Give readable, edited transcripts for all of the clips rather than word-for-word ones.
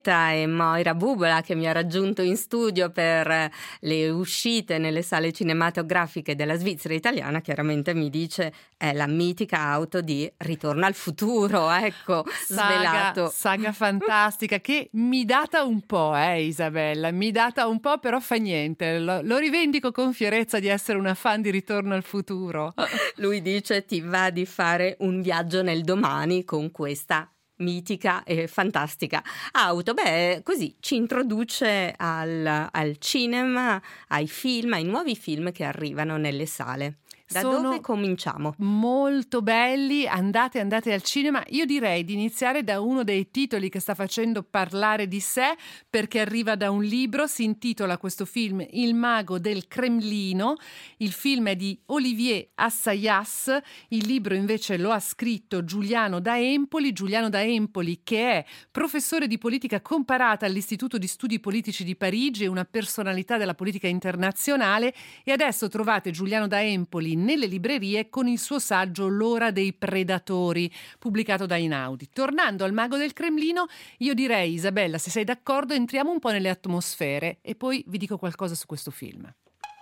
E Moira Bubola, che mi ha raggiunto in studio per le uscite nelle sale cinematografiche della Svizzera italiana, chiaramente mi dice è la mitica auto di Ritorno al futuro, ecco, svelato. Saga fantastica che mi data un po', Isabella, mi data un po', però fa niente, lo rivendico con fierezza di essere una fan di Ritorno al futuro. Lui dice ti va di fare un viaggio nel domani con questa mitica e fantastica auto. Beh, così ci introduce al cinema, ai film, ai nuovi film che arrivano nelle sale. Da dove cominciamo? Molto belli, andate al cinema. Io direi di iniziare da uno dei titoli che sta facendo parlare di sé, perché arriva da un libro, si intitola questo film Il mago del Cremlino. Il film è di Olivier Assayas, il libro invece lo ha scritto Giuliano da Empoli, che è professore di politica comparata all'Istituto di Studi Politici di Parigi e una personalità della politica internazionale, e adesso trovate Giuliano da Empoli nelle librerie con il suo saggio L'ora dei predatori, pubblicato da Einaudi. Tornando al mago del Cremlino, io direi, Isabella, se sei d'accordo, entriamo un po' nelle atmosfere e poi vi dico qualcosa su questo film.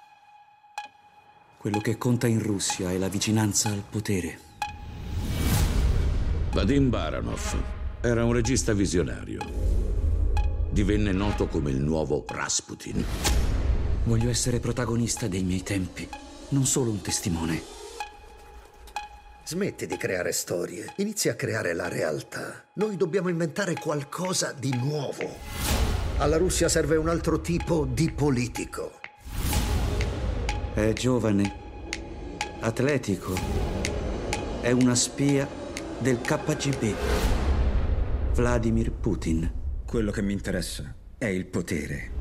Quello che conta in Russia è la vicinanza al potere. Vadim Baranov era un regista visionario. Divenne noto come il nuovo Rasputin. Voglio essere protagonista dei miei tempi, non solo un testimone. Smetti di creare storie, inizia a creare la realtà. Noi dobbiamo inventare qualcosa di nuovo. Alla Russia serve un altro tipo di politico. È giovane, atletico, è una spia del KGB. Vladimir Putin. Quello che mi interessa è il potere.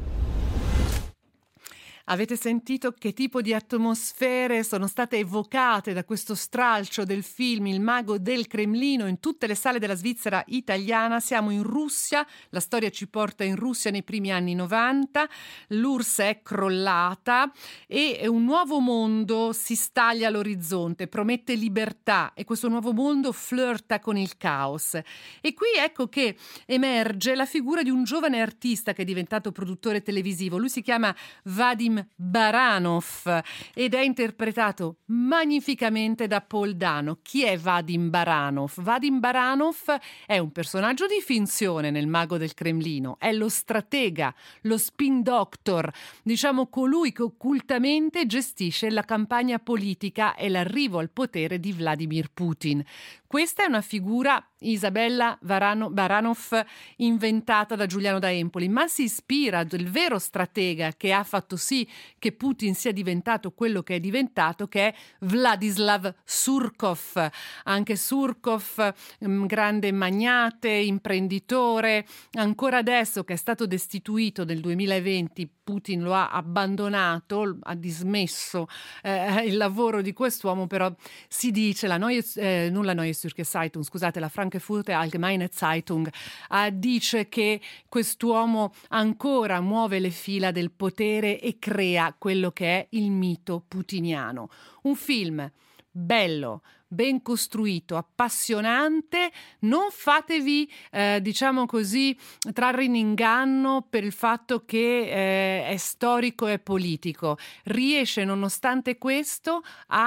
Avete sentito che tipo di atmosfere sono state evocate da questo stralcio del film Il mago del Cremlino in tutte le sale della Svizzera italiana? Siamo in Russia, la storia ci porta in Russia nei primi anni 90, l'URSS è crollata e un nuovo mondo si staglia all'orizzonte, promette libertà e questo nuovo mondo flirta con il caos. E qui ecco che emerge la figura di un giovane artista che è diventato produttore televisivo. Lui si chiama Vadim Baranov ed è interpretato magnificamente da Paul Dano. Chi è Vadim Baranov? Vadim Baranov è un personaggio di finzione nel Mago del Cremlino, è lo stratega, lo spin doctor, diciamo colui che occultamente gestisce la campagna politica e l'arrivo al potere di Vladimir Putin. Questa è una figura, Isabella Baranov, inventata da Giuliano da Empoli, ma si ispira del vero stratega che ha fatto sì che Putin sia diventato quello che è diventato, che è Vladislav Surkov. Anche Surkov, grande magnate, imprenditore, ancora adesso che è stato destituito nel 2020, Putin lo ha abbandonato, ha dismesso il lavoro di quest'uomo, però si dice, la Neue Zürcher Zeitung, scusate, la Frankfurter Allgemeine Zeitung, dice che quest'uomo ancora muove le fila del potere e crea quello che è il mito putiniano. Un film bello, ben costruito, appassionante. Non fatevi, diciamo così, trarre in inganno per il fatto che è storico e politico. Riesce, nonostante questo,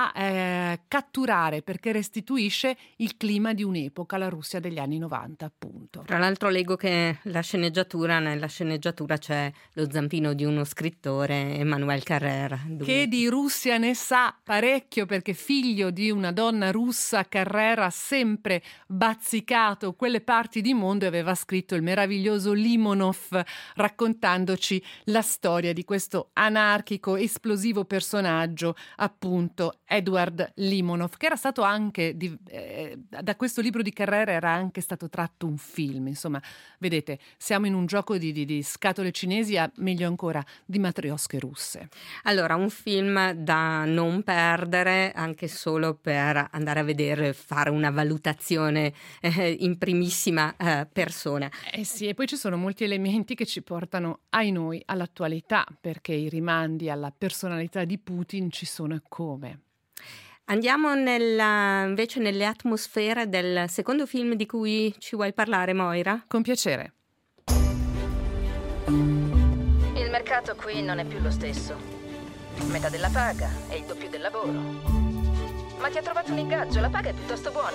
a catturare, perché restituisce il clima di un'epoca, la Russia degli anni 90, appunto. Tra l'altro leggo che nella sceneggiatura c'è lo zampino di uno scrittore, Emmanuel Carrère. Che di Russia ne sa parecchio, perché figlio di una donna russa, Carrère ha sempre bazzicato quelle parti di mondo e aveva scritto il meraviglioso Limonov, raccontandoci la storia di questo anarchico, esplosivo personaggio, appunto Edward Limonov, che era stato anche da questo libro di Carrère era anche stato tratto un film. Insomma, vedete, siamo in un gioco di scatole cinesi, meglio ancora di matriosche russe. Allora, un film da non perdere, anche solo per andare a vedere, fare una valutazione in primissima persona. Sì, e poi ci sono molti elementi che ci portano, ai noi, all'attualità, perché i rimandi alla personalità di Putin ci sono e come. Andiamo invece nelle atmosfere del secondo film di cui ci vuoi parlare, Moira? Con piacere. Il mercato qui non è più lo stesso. Metà della paga e il doppio del lavoro. Ma ti ha trovato un ingaggio, la paga è piuttosto buona.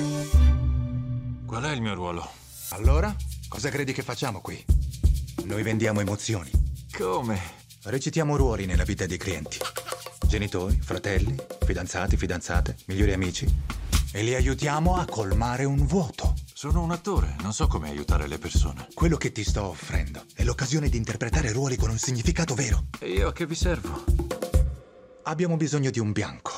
Qual è il mio ruolo? Allora, cosa credi che facciamo qui? Noi vendiamo emozioni. Come? Recitiamo ruoli nella vita dei clienti. Genitori, fratelli, fidanzati, fidanzate, migliori amici. E li aiutiamo a colmare un vuoto. Sono un attore, non so come aiutare le persone. Quello che ti sto offrendo è l'occasione di interpretare ruoli con un significato vero. E io a che vi servo? Abbiamo bisogno di un bianco.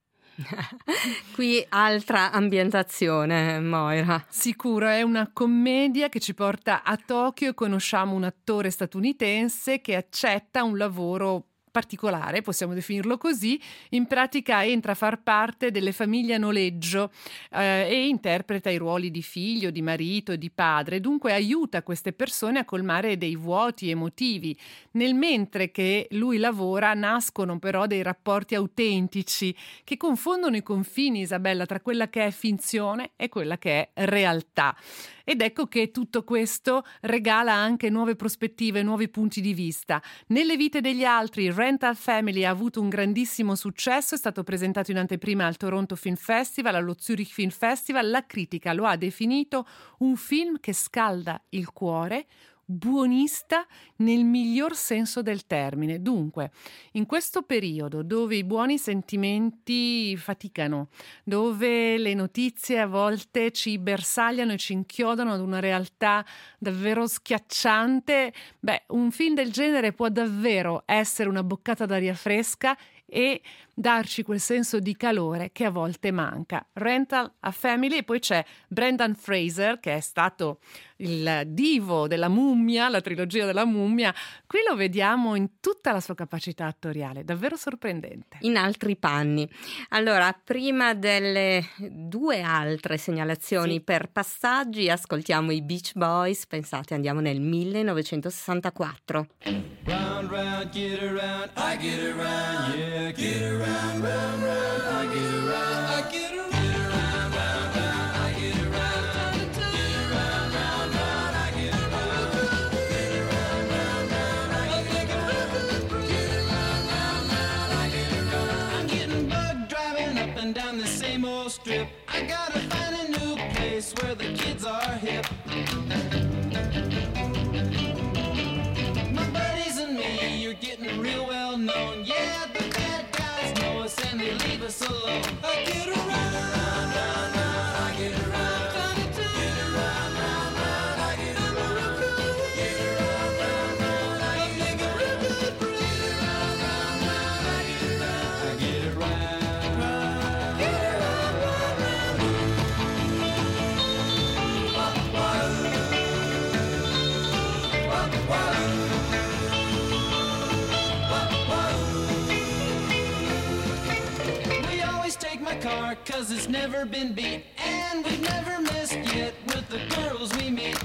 Qui altra ambientazione, Moira. Sicuro, è una commedia che ci porta a Tokyo e conosciamo un attore statunitense che accetta un lavoro particolare, possiamo definirlo così. In pratica entra a far parte delle famiglie a noleggio e interpreta i ruoli di figlio, di marito e di padre, dunque aiuta queste persone a colmare dei vuoti emotivi. Nel mentre che lui lavora nascono però dei rapporti autentici che confondono i confini, Isabella, tra quella che è finzione e quella che è realtà. Ed ecco che tutto questo regala anche nuove prospettive, nuovi punti di vista. Nelle vite degli altri, Rental Family ha avuto un grandissimo successo, è stato presentato in anteprima al Toronto Film Festival, allo Zurich Film Festival. La critica lo ha definito un film che scalda il cuore, buonista nel miglior senso del termine. Dunque, in questo periodo dove i buoni sentimenti faticano, dove le notizie a volte ci bersagliano e ci inchiodano ad una realtà davvero schiacciante, un film del genere può davvero essere una boccata d'aria fresca e darci quel senso di calore che a volte manca. Rental a Family. E poi c'è Brendan Fraser, che è stato il divo della Mummia, la trilogia della Mummia. Qui lo vediamo in tutta la sua capacità attoriale, davvero sorprendente. In altri panni. Allora, prima delle due altre segnalazioni per passaggi, ascoltiamo i Beach Boys. Pensate, andiamo nel 1964. Round, round, get around, I get around, yeah, get around, round, round, I get around, I get around. Down the same old strip, I gotta find a new place where the kids are hip. My buddies and me, you're getting real well known. Yeah, the bad guys know us and they leave us alone. I get around, round, round, round, I get around, get around, round, round, I get around, get around, round, round, I get around, get around, round, round, I get around, I get around. Car, 'cause it's never been beat, and we've never missed yet with the girls we meet.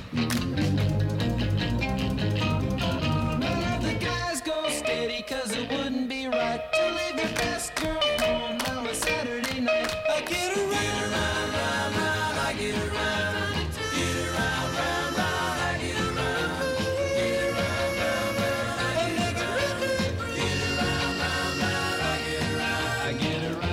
None of the guys go steady, 'cause it wouldn't be right to leave your best girl home on a Saturday night. I get around, round, round, round, I get around, get around, round, round, I get around, get around, round, round, I get around, get around, round, round, I get around, I get around.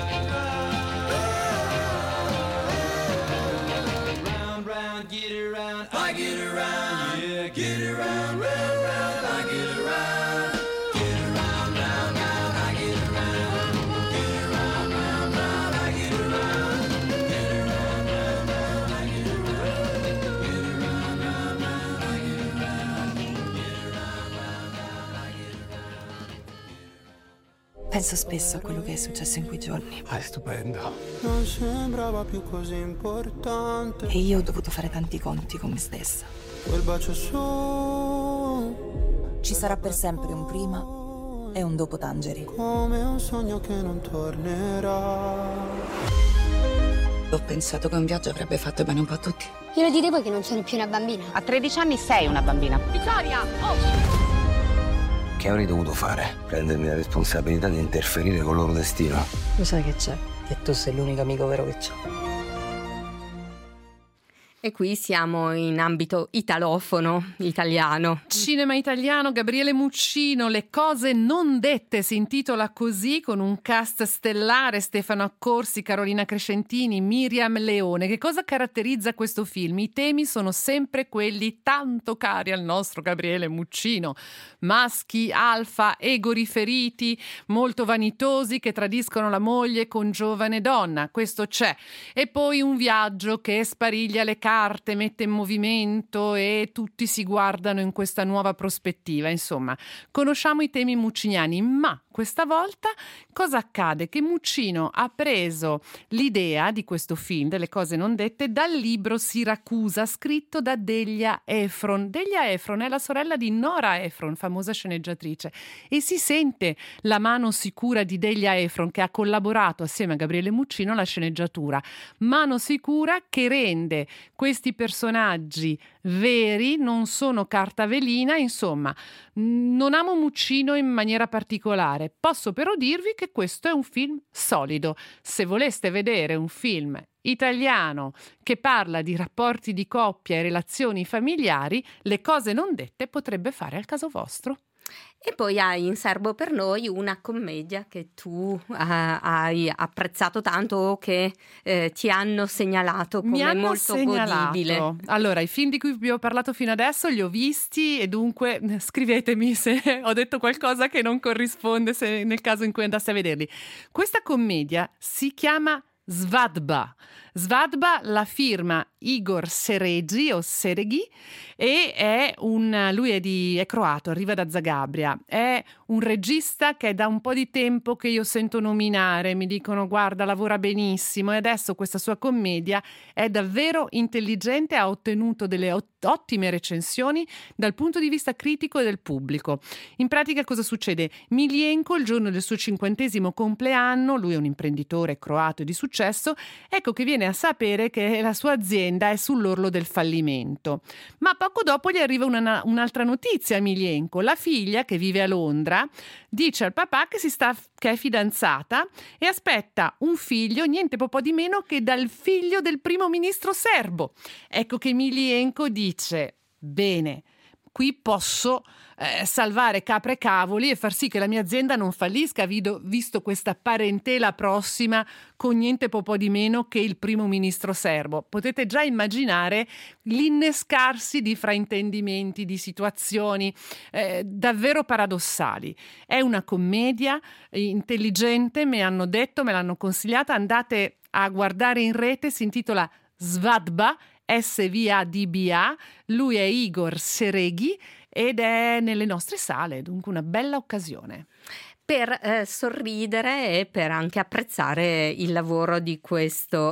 Get around, I get around, yeah, get around, round, round, I get around, get around, round, round, I get around, get around, round, round, I get around, get around, round, round, I get around, get around, round, round, I get around, get around, round, round, I get around. Penso spesso a quello che è successo in quei giorni. È stupendo. Non sembrava più così importante. E io ho dovuto fare tanti conti con me stessa. Quel bacio su. Ci sarà per sempre un prima e un dopo Tangerine. Come un sogno che non tornerà. Ho pensato che un viaggio avrebbe fatto bene un po' a tutti. Glielo direvo che non sono più una bambina. A 13 anni sei una bambina. Vittoria! Oh! Che avrei dovuto fare? Prendermi la responsabilità di interferire con il loro destino. Lo sai che c'è? Che tu sei l'unico amico vero che c'ho. E qui siamo in ambito italofono, italiano. Cinema italiano, Gabriele Muccino, Le cose non dette si intitola così, con un cast stellare: Stefano Accorsi, Carolina Crescentini, Miriam Leone. Che cosa caratterizza questo film? I temi sono sempre quelli tanto cari al nostro Gabriele Muccino: maschi, alfa, ego riferiti, molto vanitosi, che tradiscono la moglie con giovane donna. Questo c'è. E poi un viaggio che spariglia le carte, mette in movimento e tutti si guardano in questa nuova prospettiva. Insomma, conosciamo i temi mucciniani, ma questa volta cosa accade? Che Muccino ha preso l'idea di questo film, delle cose non dette, dal libro Siracusa, scritto da Delia Ephron. Delia Ephron è la sorella di Nora Ephron, famosa sceneggiatrice, e si sente la mano sicura di Delia Ephron, che ha collaborato assieme a Gabriele Muccino alla sceneggiatura. Mano sicura che rende questi personaggi veri, non sono carta velina. Insomma, non amo Muccino in maniera particolare. Posso però dirvi che questo è un film solido. Se voleste vedere un film italiano che parla di rapporti di coppia e relazioni familiari, Le cose non dette potrebbe fare al caso vostro. E poi hai in serbo per noi una commedia che tu hai apprezzato tanto, o che ti hanno segnalato come molto godibile. Allora, i film di cui vi ho parlato fino adesso li ho visti, e dunque scrivetemi se ho detto qualcosa che non corrisponde, se nel caso in cui andaste a vederli. Questa commedia si chiama Svadba. Svadba la firma Igor Sereghi o Sereghi, e lui è croato, arriva da Zagabria. È un regista che è da un po' di tempo che io sento nominare, mi dicono guarda, lavora benissimo, e adesso questa sua commedia è davvero intelligente, ha ottenuto delle ottime recensioni dal punto di vista critico e del pubblico. In pratica cosa succede? Milienko, il giorno del suo 50° compleanno, lui è un imprenditore croato di successo, ecco che viene a sapere che la sua azienda è sull'orlo del fallimento. Ma poco dopo gli arriva un'altra notizia a Milienko. La figlia, che vive a Londra, dice al papà che è fidanzata e aspetta un figlio, niente po' di meno che dal figlio del primo ministro serbo. Ecco che Milienko dice: bene, qui posso salvare capre e cavoli e far sì che la mia azienda non fallisca, visto questa parentela prossima con niente po' di meno che il primo ministro serbo. Potete già immaginare l'innescarsi di fraintendimenti, di situazioni davvero paradossali. È una commedia intelligente, me l'hanno consigliata, andate a guardare in rete, si intitola Svadba, Svadba, lui è Igor Sereghi ed è nelle nostre sale, dunque una bella occasione. Per sorridere e per anche apprezzare il lavoro di questo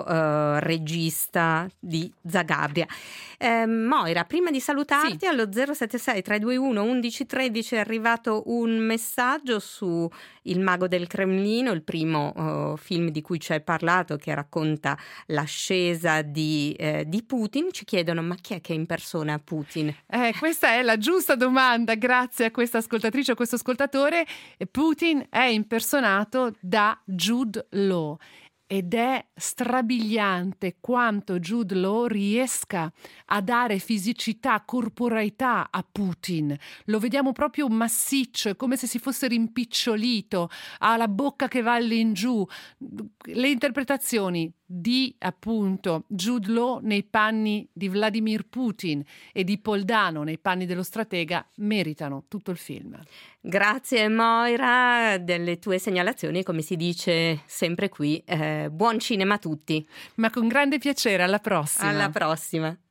regista di Zagabria. Moira, prima di salutarti, allo 076 321 1113 è arrivato un messaggio su Il mago del Cremlino, il primo film di cui ci hai parlato, che racconta l'ascesa di Putin. Ci chiedono: ma chi è che impersona Putin? Questa è la giusta domanda, grazie a questa ascoltatrice o questo ascoltatore. Putin è impersonato da Jude Law. Ed è strabiliante quanto Jude Law riesca a dare fisicità, corporeità a Putin. Lo vediamo proprio massiccio, è come se si fosse rimpicciolito, ha la bocca che va all'ingiù. Le interpretazioni di appunto Jude Law nei panni di Vladimir Putin e di Paul Dano nei panni dello stratega meritano tutto il film. Grazie Moira delle tue segnalazioni, come si dice sempre qui, buon cinema a tutti. Ma con grande piacere, alla prossima. Alla prossima.